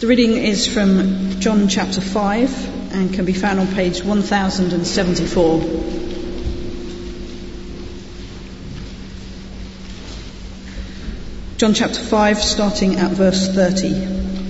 The reading is from John chapter 5 and can be found on page 1074. John chapter 5, starting at verse 30.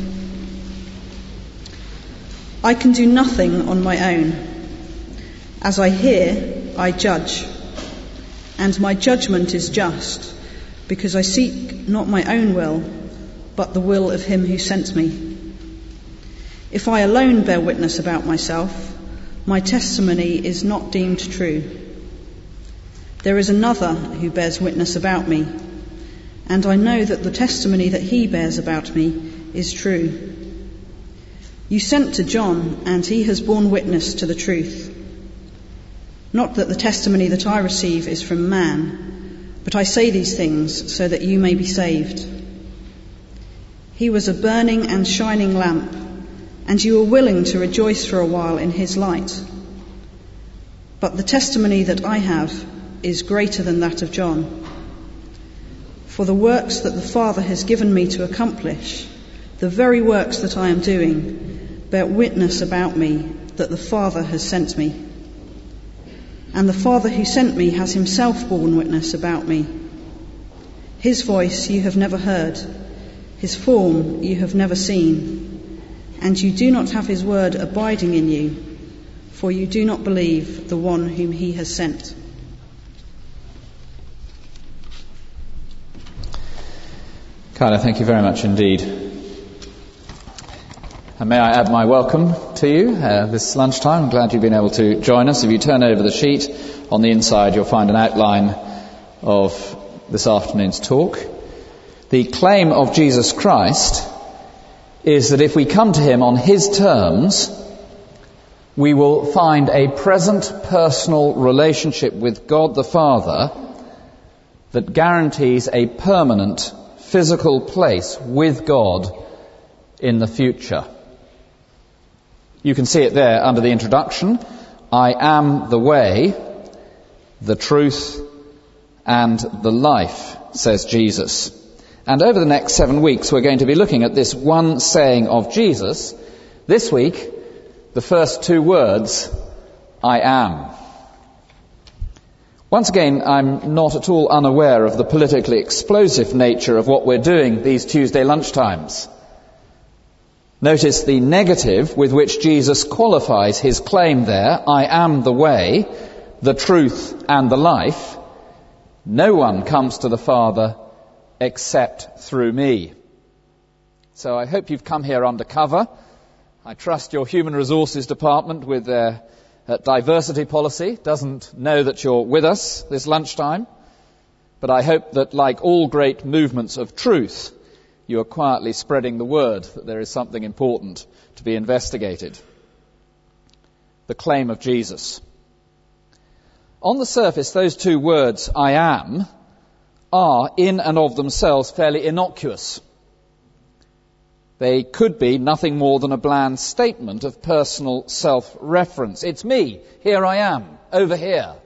I can do nothing on my own. As I hear, I judge, and my judgment is just, because I seek not my own will, but the will of him who sent me. If I alone bear witness about myself, my testimony is not deemed true. There is another who bears witness about me, and I know that the testimony that he bears about me is true. You sent to John, and he has borne witness to the truth. Not that the testimony that I receive is from man, but I say these things so that you may be saved. He was a burning and shining lamp, and you were willing to rejoice for a while in his light. But the testimony that I have is greater than that of John. For the works that the Father has given me to accomplish, the very works that I am doing, bear witness about me that the Father has sent me. And the Father who sent me has himself borne witness about me. His voice you have never heard, his form you have never seen, and you do not have his word abiding in you, for you do not believe the one whom he has sent. Kyla, thank you very much indeed. And may I add my welcome to you this lunchtime. I'm glad you've been able to join us. If you turn over the sheet, on the inside you'll find an outline of this afternoon's talk. The claim of Jesus Christ is that if we come to him on his terms, we will find a present personal relationship with God the Father that guarantees a permanent physical place with God in the future. You can see it there under the introduction. I am the way, the truth, and the life, says Jesus. And over the next 7 weeks we're going to be looking at this one saying of Jesus. This week, the first 2 words, I am. Once again, I'm not at all unaware of the politically explosive nature of what we're doing these Tuesday lunchtimes. Notice the negative with which Jesus qualifies his claim there, I am the way, the truth, and the life. No one comes to the Father except through me. So I hope you've come here undercover. I trust your human resources department with their diversity policy doesn't know that you're with us this lunchtime. But I hope that, like all great movements of truth, you are quietly spreading the word that there is something important to be investigated. The claim of Jesus. On the surface, those 2 words, I am, are in and of themselves fairly innocuous. They could be nothing more than a bland statement of personal self-reference. It's me, here I am, over here.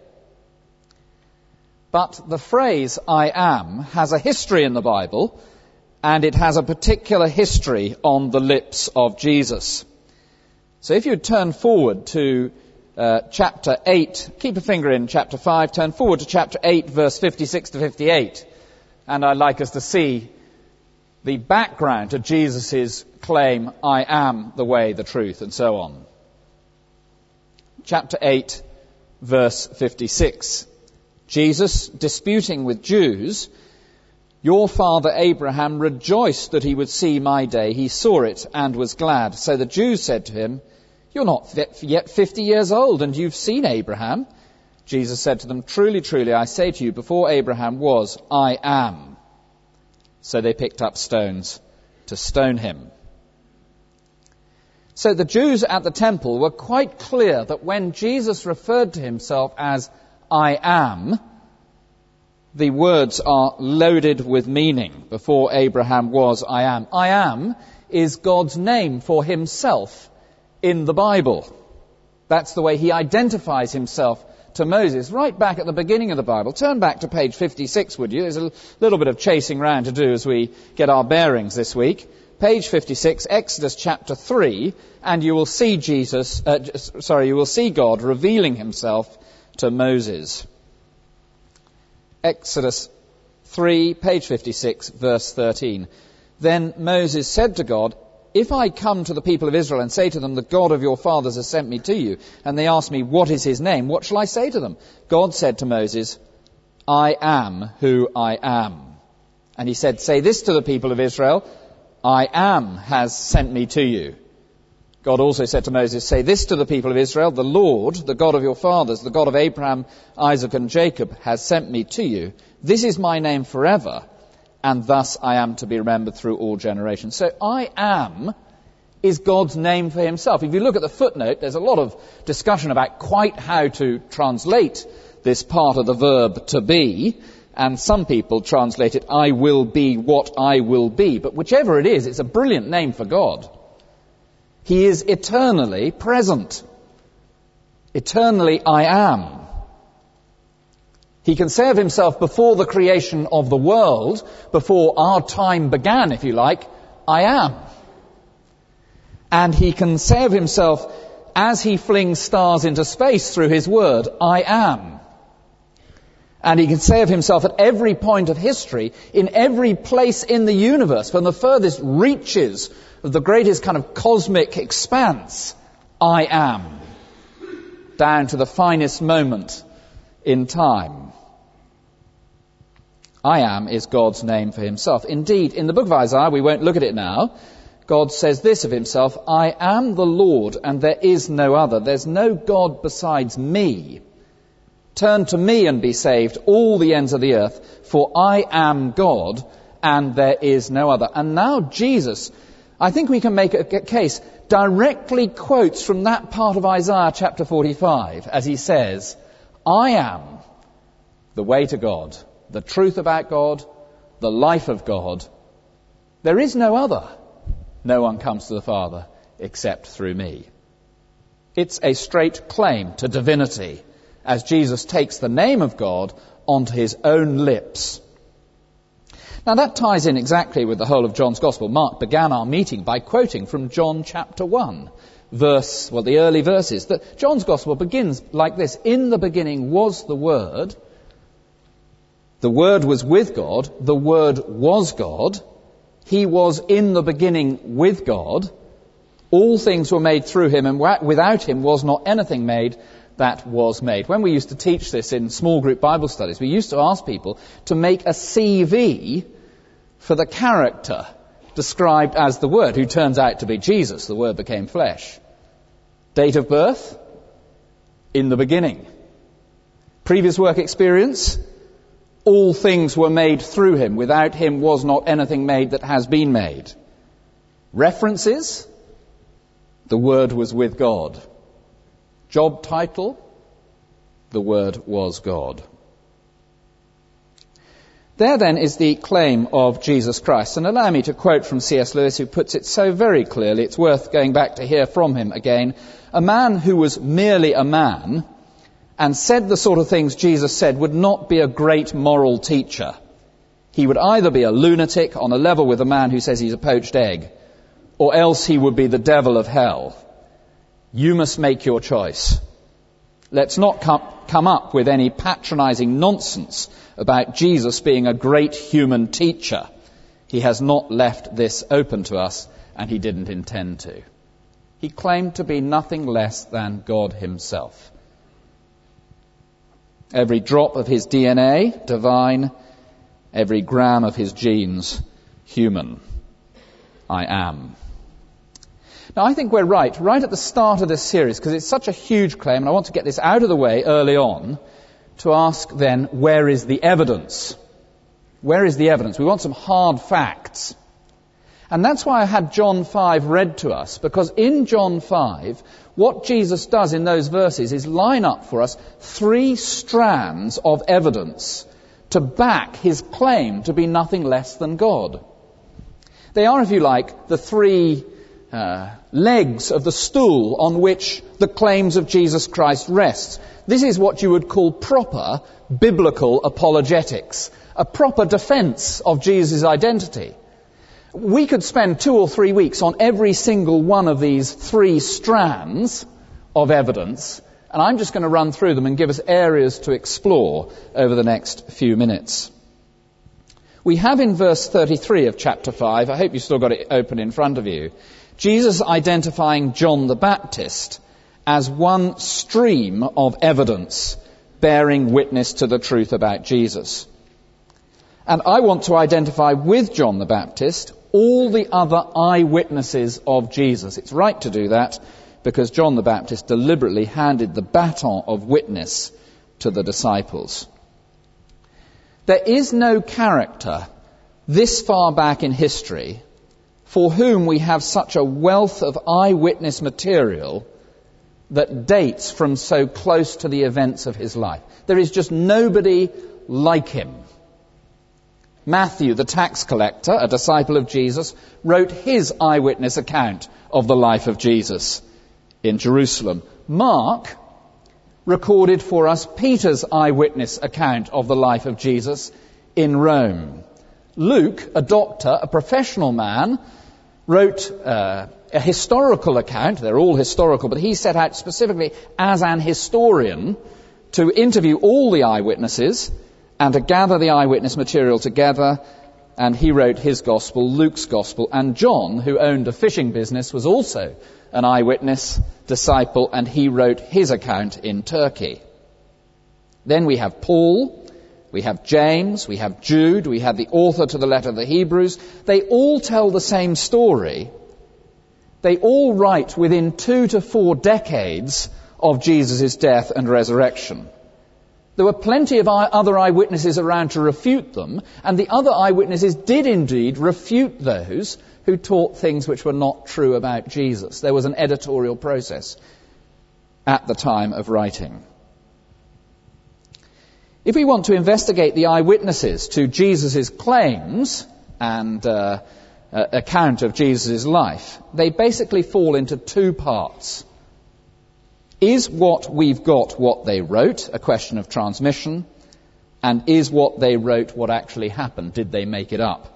But the phrase I am has a history in the Bible, and it has a particular history on the lips of Jesus. So if you turn forward to chapter 8, keep a finger in chapter 5, turn forward to chapter 8, verse 56 to 58, and I'd like us to see the background to Jesus' claim, I am the way, the truth, and so on. Chapter 8, verse 56. Jesus, disputing with Jews, your father Abraham rejoiced that he would see my day. He saw it and was glad. So the Jews said to him, you're not yet 50 years old, and you've seen Abraham. Jesus said to them, truly, truly, I say to you, before Abraham was, I am. So they picked up stones to stone him. So the Jews at the temple were quite clear that when Jesus referred to himself as I am, the words are loaded with meaning. Before Abraham was, I am. I am is God's name for himself in the Bible. That's the way he identifies himself to Moses, right back at the beginning of the Bible. Turn back to page 56, would you? There's a little bit of chasing round to do as we get our bearings this week. page 56, Exodus chapter 3, and you will see you will see God revealing himself to Moses. Exodus 3, page 56, verse 13. Then Moses said to God, if I come to the people of Israel and say to them, the God of your fathers has sent me to you, and they ask me, what is his name? What shall I say to them? God said to Moses, I am who I am. And he said, say this to the people of Israel, I am has sent me to you. God also said to Moses, say this to the people of Israel, the Lord, the God of your fathers, the God of Abraham, Isaac and Jacob, has sent me to you. This is my name forever, and thus I am to be remembered through all generations. So I am is God's name for himself. If you look at the footnote, there's a lot of discussion about quite how to translate this part of the verb to be, and some people translate it, I will be what I will be. But whichever it is, it's a brilliant name for God. He is eternally present. Eternally I am. He can say of himself before the creation of the world, before our time began, if you like, I am. And he can say of himself, as he flings stars into space through his word, I am. And he can say of himself at every point of history, in every place in the universe, from the furthest reaches of the greatest kind of cosmic expanse, I am, down to the finest moment in time. I am is God's name for himself. Indeed, in the book of Isaiah, we won't look at it now, God says this of himself, I am the Lord and there is no other. There's no God besides me. Turn to me and be saved, all the ends of the earth, for I am God and there is no other. And now Jesus, I think we can make a case, directly quotes from that part of Isaiah chapter 45 as he says, I am the way to God, the truth about God, the life of God. There is no other. No one comes to the Father except through me. It's a straight claim to divinity as Jesus takes the name of God onto his own lips. Now that ties in exactly with the whole of John's Gospel. Mark began our meeting by quoting from John chapter 1, the early verses. That John's Gospel begins like this, in the beginning was the Word was with God, the Word was God, he was in the beginning with God, all things were made through him, and without him was not anything made that was made. When we used to teach this in small group Bible studies, we used to ask people to make a CV for the character described as the Word, who turns out to be Jesus. The Word became flesh. Date of birth? In the beginning. Previous work experience? All things were made through him. Without him was not anything made that has been made. References? The Word was with God. Job title, the Word was God. There then is the claim of Jesus Christ. And allow me to quote from C.S. Lewis, who puts it so very clearly, it's worth going back to hear from him again. A man who was merely a man and said the sort of things Jesus said would not be a great moral teacher. He would either be a lunatic on a level with a man who says he's a poached egg, or else he would be the devil of hell. You must make your choice. Let's not come up with any patronizing nonsense about Jesus being a great human teacher. He has not left this open to us, and he didn't intend to. He claimed to be nothing less than God himself. Every drop of his DNA, divine. Every gram of his genes, human. I am. Now, I think we're right at the start of this series, because it's such a huge claim, and I want to get this out of the way early on, to ask then, where is the evidence? Where is the evidence? We want some hard facts. And that's why I had John 5 read to us, because in John 5, what Jesus does in those verses is line up for us 3 strands of evidence to back his claim to be nothing less than God. They are, if you like, the 3 legs of the stool on which the claims of Jesus Christ rest. This is what you would call proper biblical apologetics, a proper defense of Jesus' identity. We could spend 2 or 3 weeks on every single one of these 3 strands of evidence, and I'm just going to run through them and give us areas to explore over the next few minutes. We have in verse 33 of chapter 5, I hope you've still got it open in front of you, Jesus identifying John the Baptist as one stream of evidence bearing witness to the truth about Jesus. And I want to identify with John the Baptist all the other eyewitnesses of Jesus. It's right to do that because John the Baptist deliberately handed the baton of witness to the disciples. There is no character this far back in history for whom we have such a wealth of eyewitness material that dates from so close to the events of his life. There is just nobody like him. Matthew, the tax collector, a disciple of Jesus, wrote his eyewitness account of the life of Jesus in Jerusalem. Mark recorded for us Peter's eyewitness account of the life of Jesus in Rome. Luke, a doctor, a professional man, wrote a historical account. They're all historical, but he set out specifically as an historian to interview all the eyewitnesses and to gather the eyewitness material together, and he wrote his gospel, Luke's gospel. And John, who owned a fishing business, was also an eyewitness disciple, and he wrote his account in Turkey. Then we have Paul, we have James, we have Jude, we have the author to the letter of the Hebrews. They all tell the same story. They all write within 2 to 4 decades of Jesus' death and resurrection. There were plenty of other eyewitnesses around to refute them, and the other eyewitnesses did indeed refute those who taught things which were not true about Jesus. There was an editorial process at the time of writing. If we want to investigate the eyewitnesses to Jesus' claims and account of Jesus' life, they basically fall into 2 parts. Is what we've got what they wrote, a question of transmission, and is what they wrote what actually happened? Did they make it up?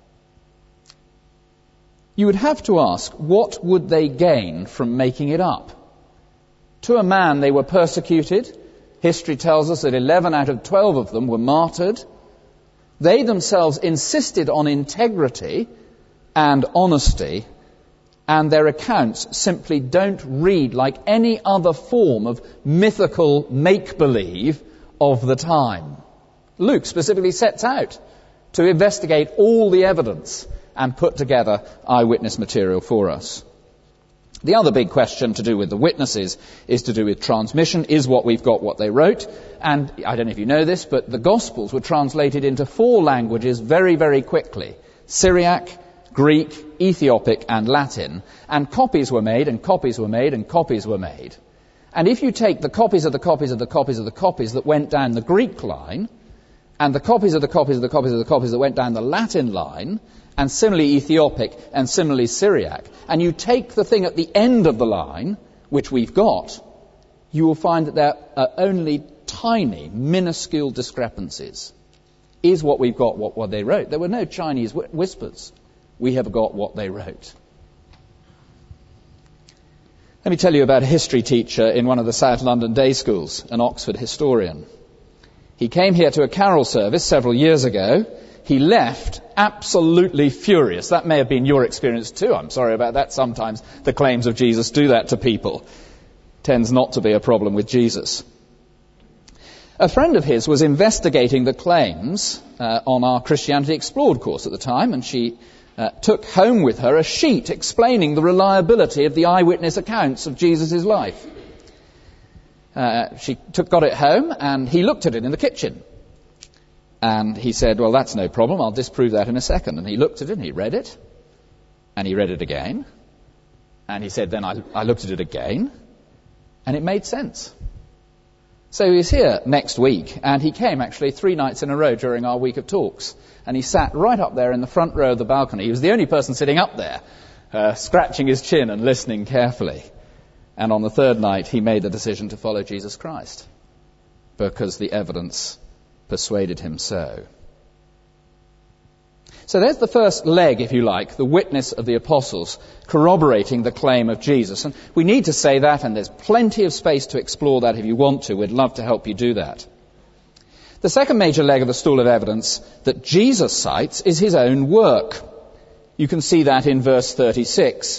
You would have to ask, what would they gain from making it up? To a man, they were persecuted. History tells us that 11 out of 12 of them were martyred. They themselves insisted on integrity and honesty, and their accounts simply don't read like any other form of mythical make-believe of the time. Luke specifically sets out to investigate all the evidence and put together eyewitness material for us. The other big question to do with the witnesses is to do with transmission. Is what we've got what they wrote? And I don't know if you know this, but the Gospels were translated into 4 languages very, very quickly. Syriac, Greek, Ethiopic and Latin, and copies were made and copies were made and copies were made. And if you take the copies of the copies of the copies of the copies that went down the Greek line, and the copies of the copies of the copies of the copies that went down the Latin line, and similarly Ethiopic and similarly Syriac, and you take the thing at the end of the line, which we've got, you will find that there are only tiny, minuscule discrepancies. Is what we've got what they wrote? There were no Chinese whispers. We have got what they wrote. Let me tell you about a history teacher in one of the South London day schools, an Oxford historian. He came here to a carol service several years ago. He left absolutely furious. That may have been your experience too. I'm sorry about that. Sometimes the claims of Jesus do that to people. Tends not to be a problem with Jesus. A friend of his was investigating the claims on our Christianity Explored course at the time, and she took home with her a sheet explaining the reliability of the eyewitness accounts of Jesus' life. She got it home, and he looked at it in the kitchen. And he said, well, that's no problem, I'll disprove that in a second. And he looked at it, and he read it, and he read it again. And he said, then I looked at it again, and it made sense. So he's here next week, and he came actually 3 nights in a row during our week of talks. And he sat right up there in the front row of the balcony. He was the only person sitting up there, scratching his chin and listening carefully. And on the 3rd night, he made the decision to follow Jesus Christ, because the evidence persuaded him so. So there's the first leg, if you like, the witness of the apostles corroborating the claim of Jesus. And we need to say that, and there's plenty of space to explore that if you want to. We'd love to help you do that. The second major leg of the stool of evidence that Jesus cites is his own work. You can see that in verse 36.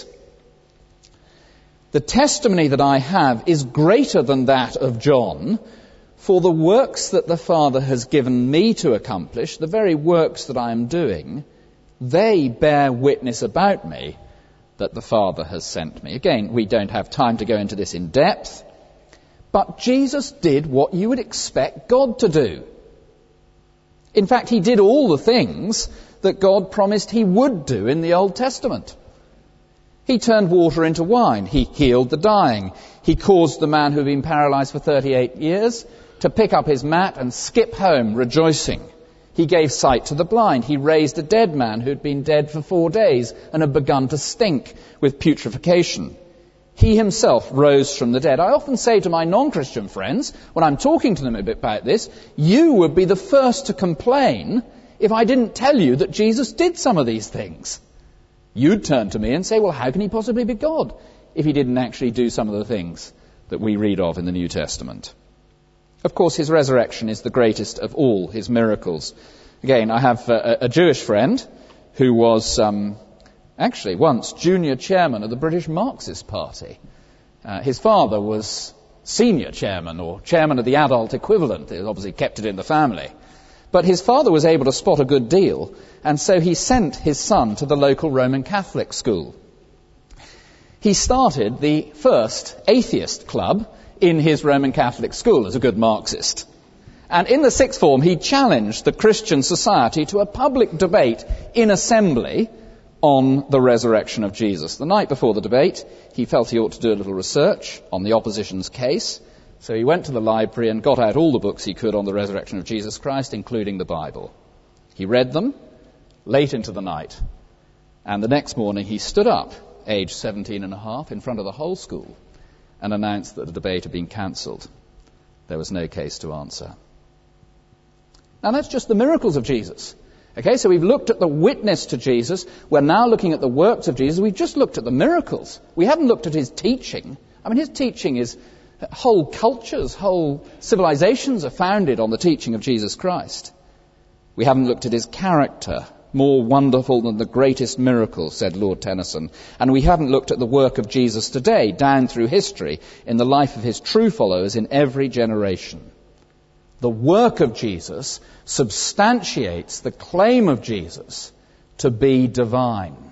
The testimony that I have is greater than that of John, for the works that the Father has given me to accomplish, the very works that I am doing, they bear witness about me that the Father has sent me. Again, we don't have time to go into this in depth, but Jesus did what you would expect God to do. In fact, he did all the things that God promised he would do in the Old Testament. He turned water into wine. He healed the dying. He caused the man who had been paralyzed for 38 years to pick up his mat and skip home rejoicing. He gave sight to the blind. He raised a dead man who had been dead for 4 days and had begun to stink with putrefaction. He himself rose from the dead. I often say to my non-Christian friends, when I'm talking to them a bit about this, you would be the first to complain if I didn't tell you that Jesus did some of these things. You'd turn to me and say, well, how can he possibly be God if he didn't actually do some of the things that we read of in the New Testament? Of course, his resurrection is the greatest of all his miracles. Again, I have a Jewish friend who was actually once junior chairman of the British Marxist Party. His father was senior chairman or chairman of the adult equivalent. They obviously kept it in the family. But his father was able to spot a good deal, and so he sent his son to the local Roman Catholic school. He started the first atheist club in his Roman Catholic school as a good Marxist. And in the sixth form, he challenged the Christian society to a public debate in assembly on the resurrection of Jesus. The night before the debate, he felt he ought to do a little research on the opposition's case. So he went to the library and got out all the books he could on the resurrection of Jesus Christ, including the Bible. He read them late into the night. And the next morning he stood up, aged 17 and a half, in front of the whole school and announced that the debate had been cancelled. There was no case to answer. Now that's just the miracles of Jesus. Okay, so we've looked at the witness to Jesus. We're now looking at the works of Jesus. We've just looked at the miracles. We haven't looked at his teaching. I mean, his teaching is whole cultures, whole civilizations are founded on the teaching of Jesus Christ. We haven't looked at his character, more wonderful than the greatest miracle, said Lord Tennyson. And we haven't looked at the work of Jesus today, down through history, in the life of his true followers in every generation. The work of Jesus substantiates the claim of Jesus to be divine,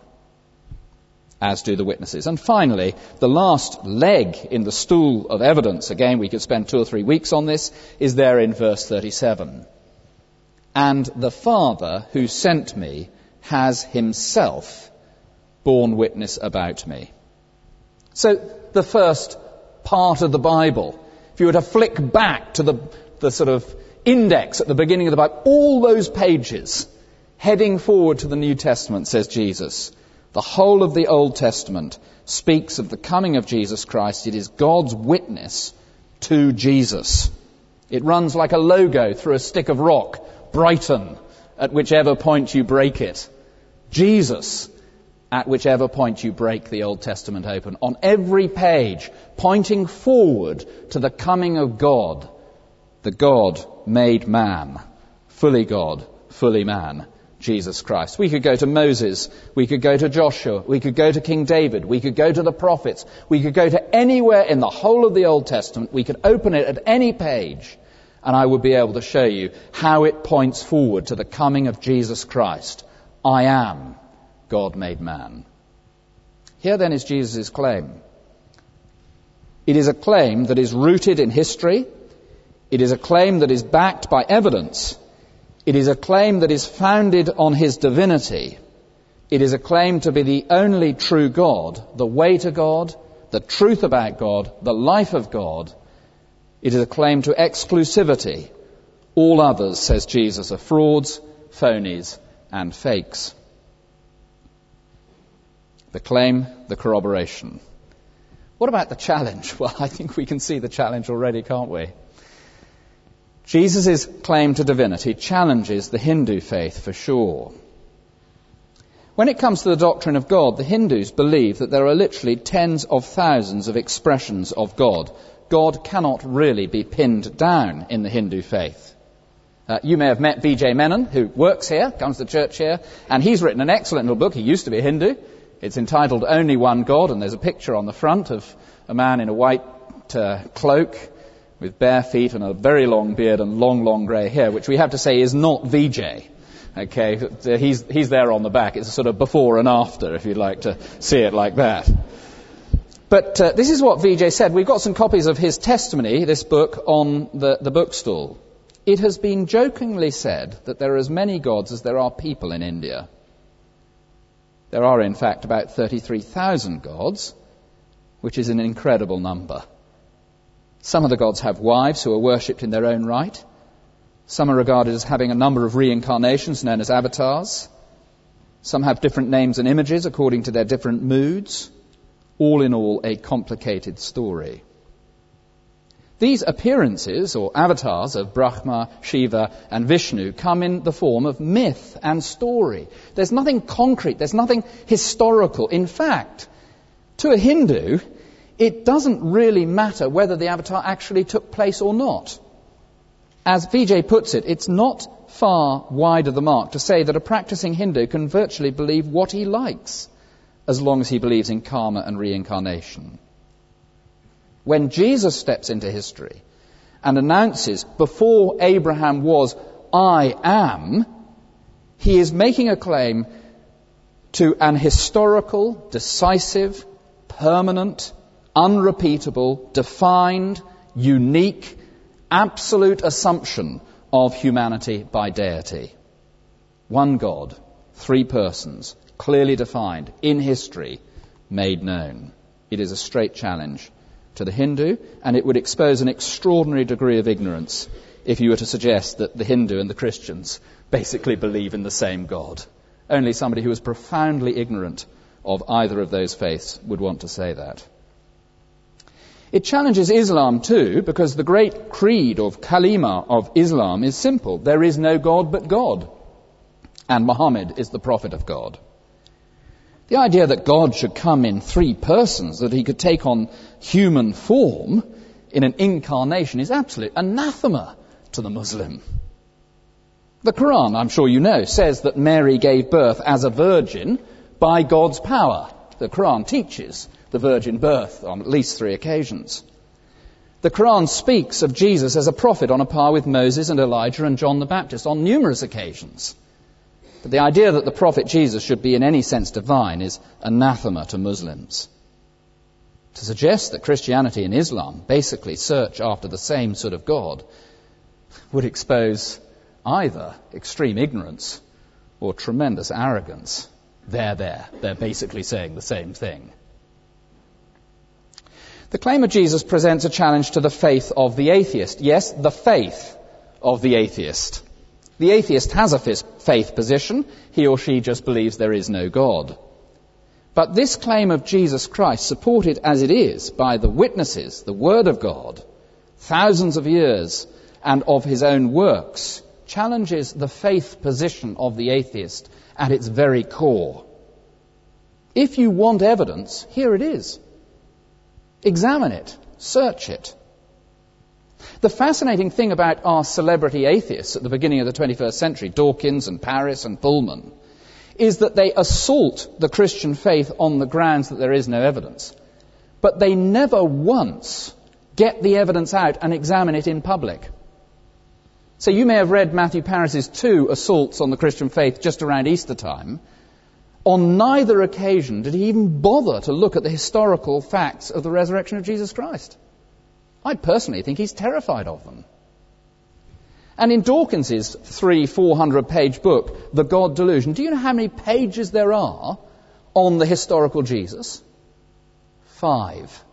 as do the witnesses. And finally, the last leg in the stool of evidence, again we could spend 2 or 3 weeks on this, is there in verse 37. And the Father who sent me has himself borne witness about me. So the first part of the Bible, if you were to flick back to the sort of index at the beginning of the Bible, all those pages heading forward to the New Testament, says Jesus. The whole of the Old Testament speaks of the coming of Jesus Christ. It is God's witness to Jesus. It runs like a logo through a stick of rock, Brighton, at whichever point you break it. Jesus, at whichever point you break the Old Testament open. On every page, pointing forward to the coming of God, the God made man, fully God, fully man, Jesus Christ. We could go to Moses, we could go to Joshua, we could go to King David, we could go to the prophets, we could go to anywhere in the whole of the Old Testament, we could open it at any page, and I would be able to show you how it points forward to the coming of Jesus Christ. I am God made man. Here then is Jesus' claim. It is a claim that is rooted in history. It is a claim that is backed by evidence. It is a claim that is founded on his divinity. It is a claim to be the only true God, the way to God, the truth about God, the life of God. It is a claim to exclusivity. All others, says Jesus, are frauds, phonies, and fakes. The claim, the corroboration. What about the challenge? Well, I think we can see the challenge already, can't we? Jesus' claim to divinity challenges the Hindu faith for sure. When it comes to the doctrine of God, the Hindus believe that there are literally tens of thousands of expressions of God. God cannot really be pinned down in the Hindu faith. You may have met V.J. Menon, who works here, comes to church here, and he's written an excellent little book. He used to be a Hindu. It's entitled Only One God, and there's a picture on the front of a man in a white cloak with bare feet and a very long beard and long grey hair, which we have to say is not V.J. Okay, he's there on the back. It's a sort of before and after, if you'd like to see it like that. But this is what V.J. said. We've got some copies of his testimony, this book, on the bookstall. It has been jokingly said that there are as many gods as there are people in India. There are, in fact, about 33,000 gods, which is an incredible number. Some of the gods have wives who are worshipped in their own right. Some are regarded as having a number of reincarnations known as avatars. Some have different names and images according to their different moods. All in all, a complicated story. These appearances, or avatars, of Brahma, Shiva and Vishnu come in the form of myth and story. There's nothing concrete, there's nothing historical. In fact, to a Hindu, it doesn't really matter whether the avatar actually took place or not. As Vijay puts it, it's not far wide of the mark to say that a practicing Hindu can virtually believe what he likes, as long as he believes in karma and reincarnation. When Jesus steps into history and announces, before Abraham was, I am, he is making a claim to an historical, decisive, permanent, unrepeatable, defined, unique, absolute assumption of humanity by deity. One God, three persons, clearly defined, in history, made known. It is a straight challenge to the Hindu, and it would expose an extraordinary degree of ignorance if you were to suggest that the Hindu and the Christians basically believe in the same God. Only somebody who is profoundly ignorant of either of those faiths would want to say that. It challenges Islam too, because the great creed of Kalima of Islam is simple. There is no God but God, and Muhammad is the prophet of God. The idea that God should come in three persons, that he could take on human form in an incarnation, is absolute anathema to the Muslim. The Quran, I'm sure you know, says that Mary gave birth as a virgin by God's power. The Quran teaches the virgin birth on at least 3 occasions. The Quran speaks of Jesus as a prophet on a par with Moses and Elijah and John the Baptist on numerous occasions. But the idea that the prophet Jesus should be in any sense divine is anathema to Muslims. To suggest that Christianity and Islam basically search after the same sort of God would expose either extreme ignorance or tremendous arrogance. They're basically saying the same thing. The claim of Jesus presents a challenge to the faith of the atheist. Yes, the faith of the atheist. The atheist has a faith position. He or she just believes there is no God. But this claim of Jesus Christ, supported as it is by the witnesses, the Word of God, thousands of years, and of his own works, challenges the faith position of the atheist at its very core. If you want evidence, here it is. Examine it. Search it. The fascinating thing about our celebrity atheists at the beginning of the 21st century, Dawkins and Paris and Pullman, is that they assault the Christian faith on the grounds that there is no evidence. But they never once get the evidence out and examine it in public. So you may have read Matthew Paris's 2 assaults on the Christian faith just around Easter time. On neither occasion did he even bother to look at the historical facts of the resurrection of Jesus Christ. I personally think he's terrified of them. And in Dawkins's 300-400 page book, The God Delusion, do you know how many pages there are on the historical Jesus? 5.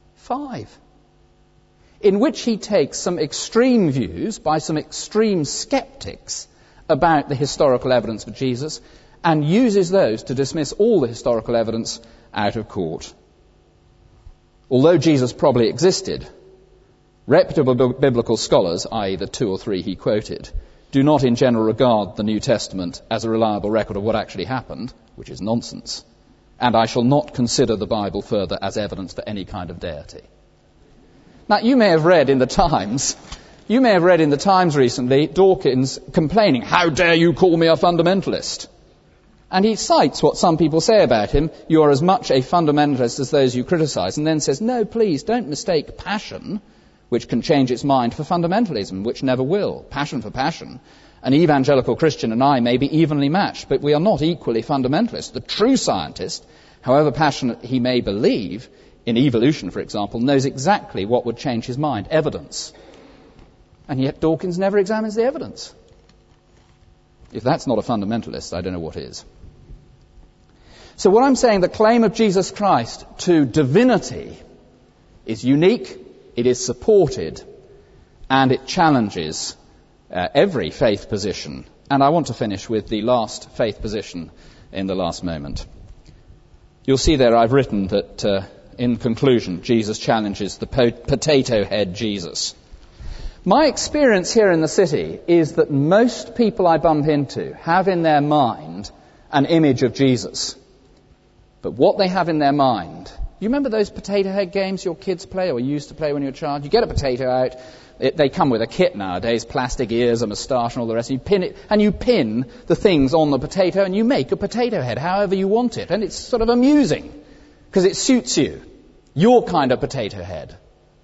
In which he takes some extreme views by some extreme skeptics about the historical evidence for Jesus and uses those to dismiss all the historical evidence out of court. Although Jesus probably existed, reputable biblical scholars, i.e. the 2 or 3 he quoted, do not in general regard the New Testament as a reliable record of what actually happened, which is nonsense, and I shall not consider the Bible further as evidence for any kind of deity. Now, you may have read in the Times recently Dawkins complaining, "How dare you call me a fundamentalist?" And he cites what some people say about him, "You are as much a fundamentalist as those you criticize," and then says, "No, please, don't mistake passion, which can change its mind, for fundamentalism, which never will. Passion for passion. An evangelical Christian and I may be evenly matched, but we are not equally fundamentalists. The true scientist, however passionate he may believe, in evolution, for example, knows exactly what would change his mind, evidence." And yet Dawkins never examines the evidence. If that's not a fundamentalist, I don't know what is. So what I'm saying, the claim of Jesus Christ to divinity is unique, it is supported, and it challenges every faith position. And I want to finish with the last faith position in the last moment. You'll see there I've written that in conclusion, Jesus challenges the potato head Jesus. My experience here in the city is that most people I bump into have in their mind an image of Jesus. But what they have in their mind, you remember those potato head games your kids play or you used to play when you were a child? You get a potato out, they come with a kit nowadays, plastic ears, a moustache and all the rest, and you pin it, and you pin the things on the potato and you make a potato head however you want it. And it's sort of amusing because it suits you, your kind of potato head.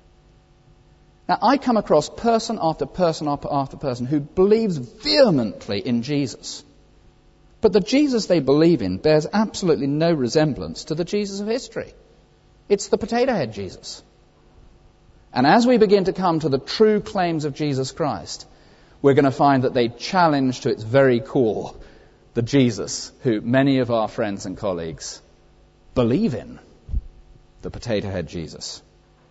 Now, I come across person after person after person who believes vehemently in Jesus. But the Jesus they believe in bears absolutely no resemblance to the Jesus of history. It's the potato head Jesus. And as we begin to come to the true claims of Jesus Christ, we're going to find that they challenge to its very core the Jesus who many of our friends and colleagues believe in, the potato head Jesus.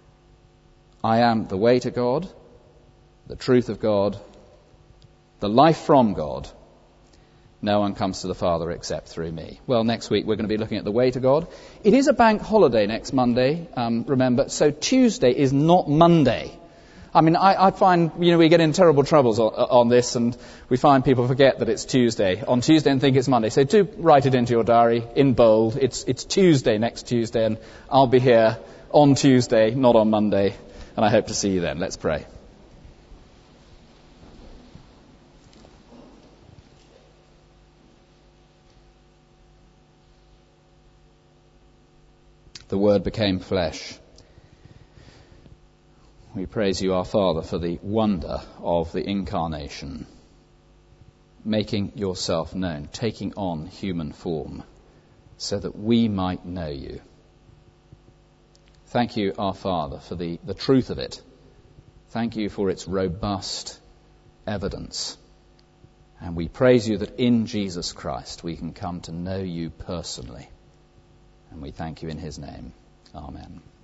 I am the way to God, the truth of God, the life from God. No one comes to the Father except through me. Well, next week we're going to be looking at the way to God. It is a bank holiday next Monday, remember, so Tuesday is not Monday. I mean, I find, we get in terrible troubles on this, and we find people forget that it's Tuesday on Tuesday and think it's Monday. So do write it into your diary in bold. It's Tuesday, next Tuesday, and I'll be here on Tuesday, not on Monday. And I hope to see you then. Let's pray. The Word became flesh. We praise you, our Father, for the wonder of the incarnation, making yourself known, taking on human form, so that we might know you. Thank you, our Father, for the truth of it. Thank you for its robust evidence. And we praise you that in Jesus Christ we can come to know you personally. And we thank you in his name. Amen.